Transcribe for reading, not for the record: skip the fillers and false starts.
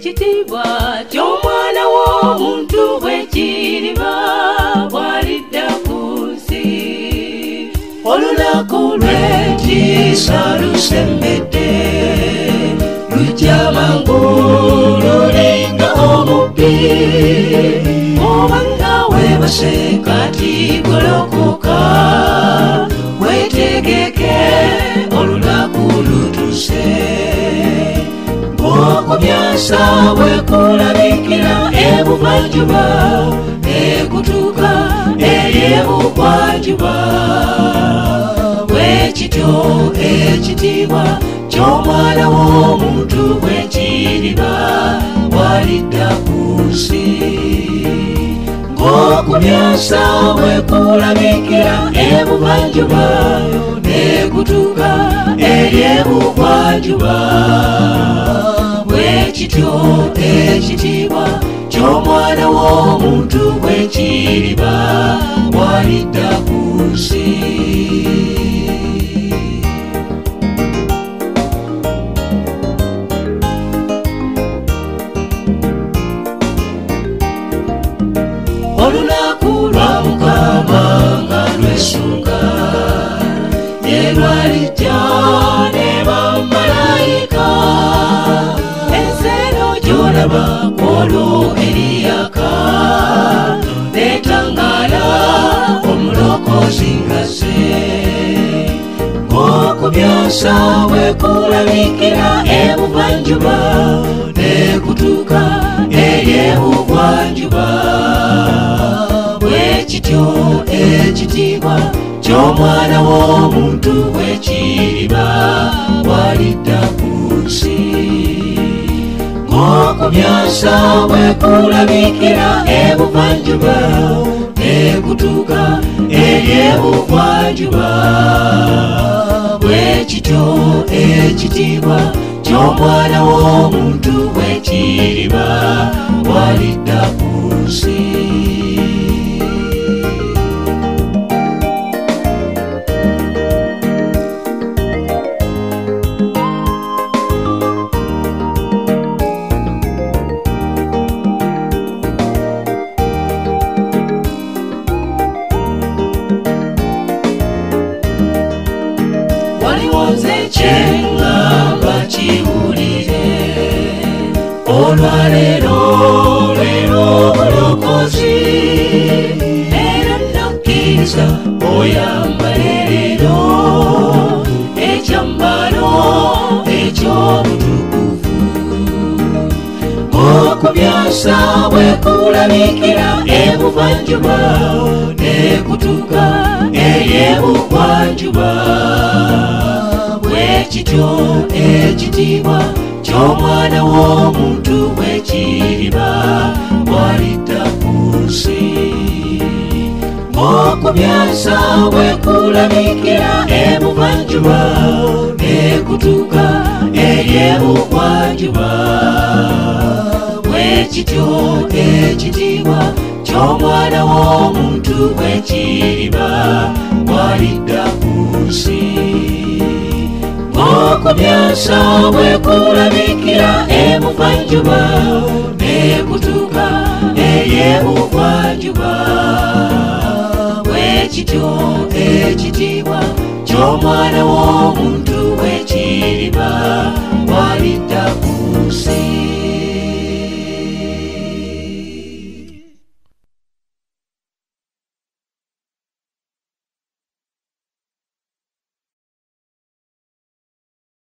ekitiibwa ky'omwana w'omuntu bwe kiriba bw'alidda ku nsi. Olunaku lw'entiisa lusembedde lujja mangu lulinga omubbi, oba nga weebase kati golokoka weetegeke olunaku lutuuse. Bw'okumyansa bwekulabikira ebuvanjuba ekutuuka eri ebugwanjuba, bwekityo ekitiibwa ky'omwana w'omuntu bwe kiriba bw'alidda ku nsi. Ng'okumyansa bwekulabikira ebuvanjuba ekutuuka eri ebugwanjuba, bwekityo ekitiibwa ky'omwana w'omuntu bwe kiriba bw'alidda ku nsi. Olunaku lwa Mukama nga lwesunga ye lwalijja ne bamalayika, ensero gy'olaba kwolwo eriyaka netangaala omulokozi ng'azze. Ng'okumyansa bwekulabikira ebuvanjuba nekutuuka eri ebugwanjuba, bwekityo ekitiibwa ky'omwana w'omuntu bwe kiriba bw'alidda ku nsi. Ng'okumyansa bwekulabikira ebuvanjuba nekutuuka eri ebugwanjuba, bwekityo ekitiibwa ky'omwana w'omuntu bwe kiriba bw'alidda ku nsi. Waliwo nze kyengamba kiwulire, olwaleero leero obulokozi, era nnakkiriza oyambale leero ekyambalo eky'obutukuvu. Ng'okumyansa bwekulabikira ebuvanjuba nekutuuka eri ebugwanjuba, bwekityo ekitiibwa ky'omwana w'omuntu bwe kiriba bw'alidda ku nsi. Ng'okumyansa bwekulabikira ebuvanjuba nekutuuka eri ebugwanjuba, bwekityo ekitiibwa ky'omwana w'omuntu bwe kiriba bw'alidda ku nsi. Ng'okumyansa bwekulabikira ebuvanjuba nekutuuka eri ebugwanjuba, bwekityo ekitiibwa ky'omwana w'omuntu bwe kiriba bw'alidda ku nsi.